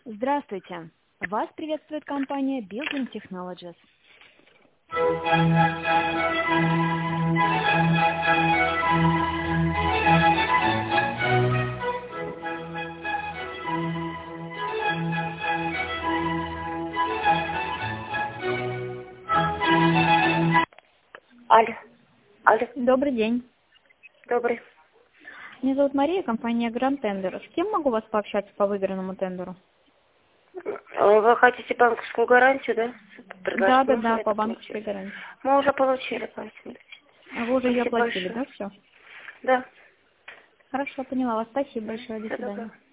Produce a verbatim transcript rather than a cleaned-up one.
Здравствуйте! Вас приветствует компания Building Technologies. Алло. Алло. Добрый день. Добрый. Меня зовут Мария, компания Grand Tender. С кем могу вас пообщаться по выигранному тендеру? Вы хотите банковскую гарантию, да? Да, да, Мы да, уже по это банковской получили. гарантии. Мы уже получили, поэтому. А вы уже ее Спасибо оплатили, большое. да, все? Да. Хорошо, поняла вас. Спасибо большое. До Всего свидания. доброго.